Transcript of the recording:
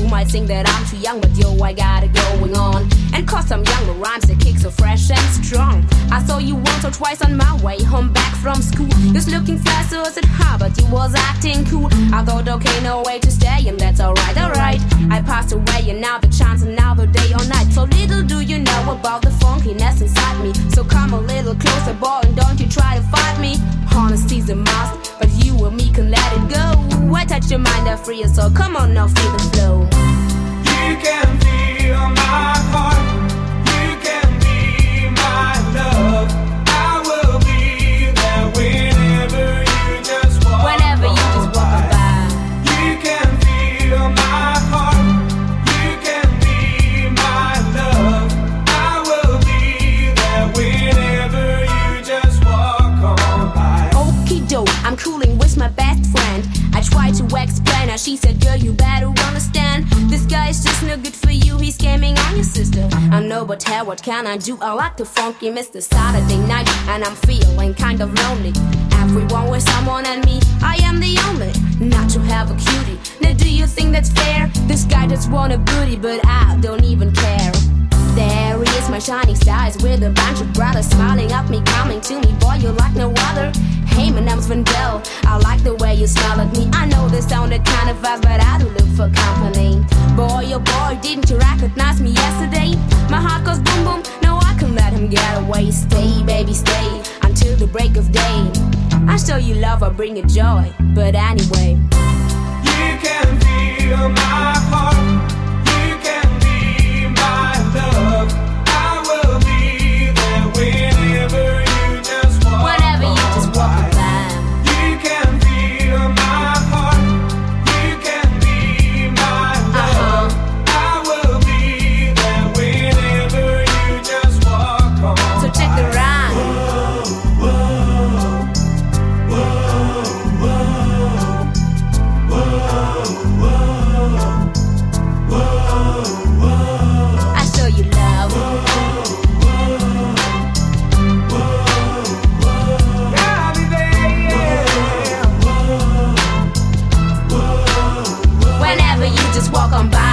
might think that I'm too young, but yo, I got it going on. And cause I'm young, my rhymes they kick so fresh and strong. I saw you once or twice on my way home back from school. Just looking fast, so I said hi, but you was acting cool. I thought, okay, no way to stay, and that's alright, alright. I passed away, and now the chance, another day or night. So little do you know about the funkiness inside me. So come a little closer, boy, and don't you try to fight me. Honesty's a must, but you and me can let it go. I touch your mind, I free your soul. Come on now, feel the flow. You can feel my heart. You can be my love. I will be there whenever you just walk. Whenever you just walk by. You can feel my heart. You can be my love. I will be there whenever you just walk on by. Okie doke, I'm cooling with my best friend. I tried to explain her, she said, girl, you better understand. This guy is just no good for you, he's scamming on your sister. I know, but hell, what can I do? I like the funky Mr. Saturday night, and I'm feeling kind of lonely. Everyone with someone and me, I am the only not to have a cutie. Now do you think that's fair? This guy just want a booty, but I don't even care. There he is, my shining stars, with a bunch of brothers smiling at me, coming to me. Boy, you like no other. Hey, my name's Vandel. I like the way you smile at me. I know this sounded kind of fast, but I do look for company. Boy, oh boy, didn't you recognize me yesterday? My heart goes boom boom. No, I can let him get away. Stay, baby, stay until the break of day. I show you love, I bring you joy. But anyway, you can feel my heart. You can be my love. I will be there whenever you just walk. whenever you just walk by. You can feel my heart. You can be my love. I will be there whenever you just walk on. So check the rhyme. I show you love. I'll be there. Whenever you just walk on by.